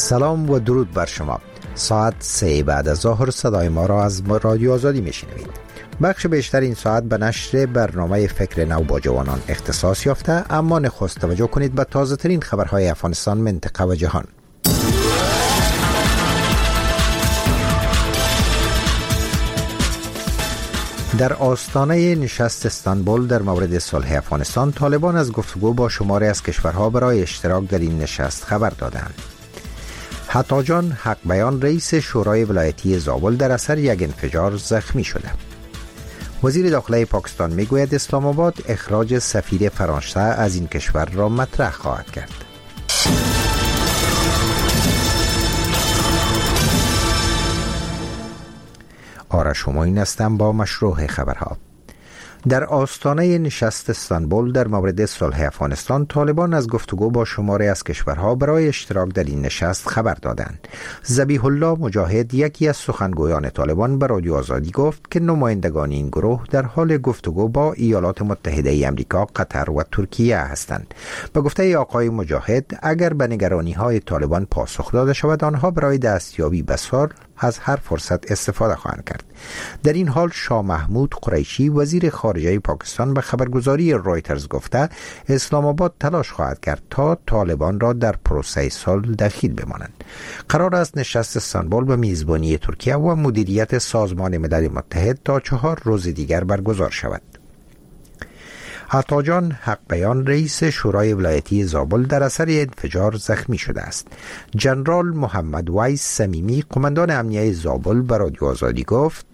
سلام و درود بر شما. ساعت 3 بعد از ظهر صدای ما را از رادیو آزادی میشنوید. بخش بیشتر این ساعت به نشر برنامه فکر نو با جوانان اختصاص یافته، اما نخست توجه کنید به تازه ترین خبرهای افغانستان، منطقه و جهان. در آستانه نشست استانبول در مورد صلح افغانستان، طالبان از گفتگو با شماری از کشورها برای اشتراک در این نشست خبر دادند. حتاجان حق بیان رئیس شورای ولایتی زابل در اثر یک انفجار زخمی شده. وزیر داخله پاکستان میگوید اسلام آباد اخراج سفیر فرانسه از این کشور را مطرح خواهد کرد. آرش همایون هستم با مشروع خبرها. در آستانه نشست استانبول در مورد صلح افغانستان، طالبان از گفتگو با شماری از کشورها برای اشتراک در این نشست خبر دادند. ذبیح الله مجاهد، یکی از سخنگویان طالبان، به رادیو آزادی گفت که نمایندگان این گروه در حال گفتگو با ایالات متحده آمریکا، قطر و ترکیه هستند. به گفته آقای مجاهد، اگر به نگرانی‌های طالبان پاسخ داده شود، آنها برای دستیابی به صلح از هر فرصت استفاده خواهند کرد. در این حال شاه محمود قریشی، وزیر خارجه پاکستان، به خبرگزاری رویترز گفته اسلام آباد تلاش خواهد کرد تا طالبان را در پروسه صلح دخیل بمانند. قرار است نشست استانبول به میزبانی ترکیه و مدیریت سازمان ملل متحد تا 4 روز دیگر برگزار شود. حتاجان حق بیان رئیس شورای ولایتی زابل در اثر انفجار زخمی شده است. جنرال محمد ویس صمیمی، قماندان امنیه زابل، به رادیو آزادی گفت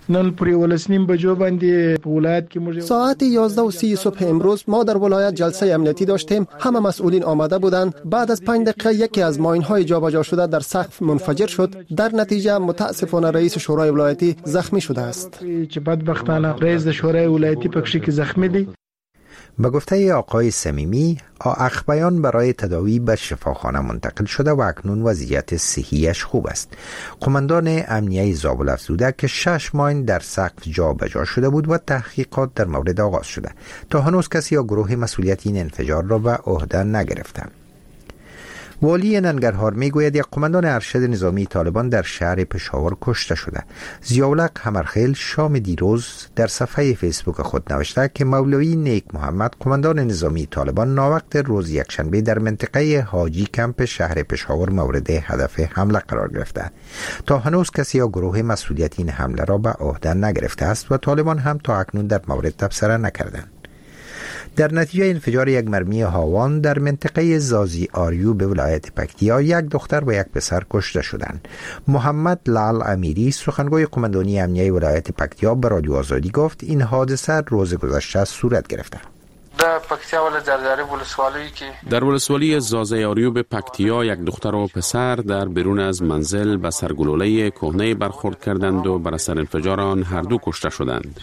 ساعت 11:30 صبح امروز ما در ولایت جلسه امنیتی داشتیم. همه مسئولین آمده بودند. بعد از 5 دقیقه یکی از ماین‌های جابجا شده در سقف منفجر شد. در نتیجه متاسفانه رئیس شورای ولایتی زخمی شده است. رئیس شورای ولایتی پکشی که زخمی دی. به گفته آقای صمیمی، اخبیان برای تداوی به شفاخانه منتقل شده و اکنون وضعیت صحیش خوب است. قماندان امنیه زابل افزوده که 6 ماین در سقف جابجا شده بود و تحقیقات در مورد آغاز شده. تا هنوز کسی یا گروه مسئولیت این انفجار را به عهده نگرفته. والی ننگرهار میگوید یک قماندان ارشد نظامی طالبان در شهر پشاور کشته شده. ضیاءالحق حمرخیل شام دیروز در صفحه فیسبوک خود نوشته که مولوی نیک محمد، قماندان نظامی طالبان، ناوقت روز یکشنبه در منطقه حاجی کمپ شهر پشاور مورد هدف حمله قرار گرفته. تا هنوز کسی یا گروه مسئولیت این حمله را به عهده نگرفته است و طالبان هم تا اکنون در مورد تبصره نکردند. در نتیجه انفجار یک مرمی هاوان در منطقه زازی آریو به ولایت پکتیا، یک دختر و یک پسر کشته شدند. محمد لال امیری، سخنگوی قماندانی امنیه ولایت پکتیا، به رادیو آزادی گفت این حادثه روز گذشته صورت گرفته. در ولسوالی زازی آریو به پکتیا، یک دختر و پسر در بیرون از منزل به سرگلوله کهنه برخورد کردند و بر اثر انفجار آن هر دو کشته شدند.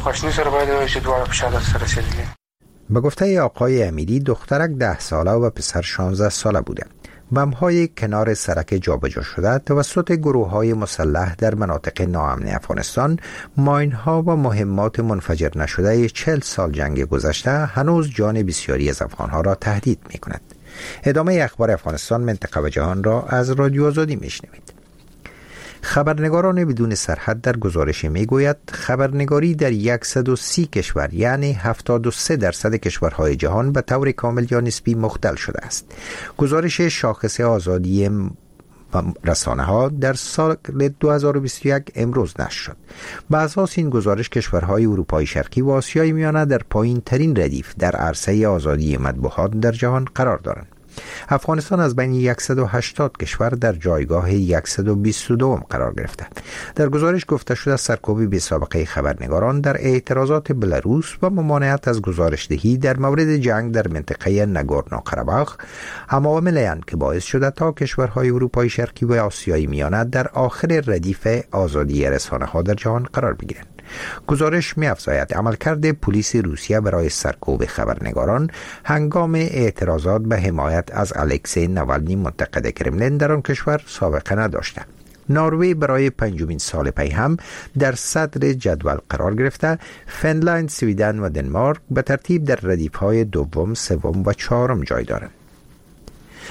به گفته آقای امیری، دخترک 10 ساله و پسر 16 ساله بوده. بم‌های کنار سرک جابجا شده توسط گروه‌های مسلح در مناطق ناامن افغانستان، ماین‌ها و مهمات منفجر نشده 40 سال جنگ گذشته هنوز جان بسیاری از افغان‌ها را تهدید می‌کند. ادامه اخبار افغانستان، منطقه و جهان را از رادیو آزادی میشنوید. خبرنگاران بدون سرحد در گزارش میگوید خبرنگاری در 130 کشور، یعنی 73% کشورهای جهان، به طور کامل یا نسبی مختل شده است. گزارش شاخص آزادی رسانه ها در سال 2021 امروز نشر شد. به اساس این گزارش، کشورهای اروپای شرقی و آسیای میانه در پایین ترین ردیف در عرصه آزادی مطبوعات در جهان قرار دارند. افغانستان از بین 180 کشور در جایگاه 122 قرار گرفته. در گزارش گفته شده سرکوب بی‌سابقه خبرنگاران در اعتراضات بلاروس و ممانعت از گزارشدهی در مورد جنگ در منطقه ناگورنو قره‌باخ عوامل‌اند که باعث شده تا کشورهای اروپای شرقی و آسیای میانه در آخر ردیف آزادی رسانه‌ها در جهان قرار بگیرند. گزارش می‌افزاید عملکرد پلیس روسیه برای سرکوب خبرنگاران هنگام اعتراضات به حمایت از الکسی ناوالنی منتقد کرملین در آن کشور سابقه نداشته. نروژ برای 5مین سال پی هم در صدر جدول قرار گرفته. فنلاند، سویدن و دنمارک به ترتیب در ردیف‌های دوم، سوم و چهارم جای دارند.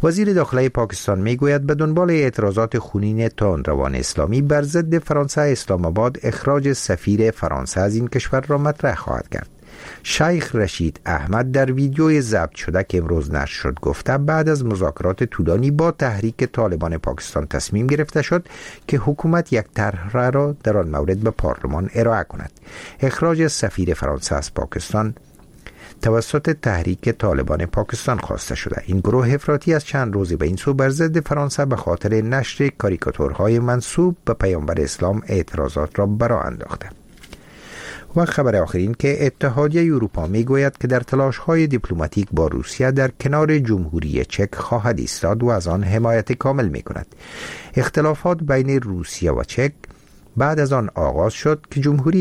وزیر داخلی پاکستان میگوید به دنبال اعتراضات خونین تندروان اسلامی بر ضد فرانسه، اسلام آباد اخراج سفیر فرانسه از این کشور را مطرح خواهد کرد. شیخ رشید احمد در ویدیوی ضبط شده که امروز نشر شد گفته بعد از مذاکرات طولانی با تحریک طالبان پاکستان تصمیم گرفته شد که حکومت یک طرح را در آن مورد به پارلمان ارائه کند. اخراج سفیر فرانسه از پاکستان توسط تحریک طالبان پاکستان خواسته شده. این گروه افراطی از چند روزی به این سو بر ضد فرانسه به خاطر نشر کاریکاتورهای منسوب به پیامبر اسلام اعتراضات را برآ انداخته. و خبر آخرین که اتحادیه اروپا میگوید که در تلاش‌های دیپلماتیک با روسیه در کنار جمهوری چک خواهد ایستاد و از آن حمایت کامل می‌کند. اختلافات بین روسیه و چک بعد از آن آغاز شد که جمهوری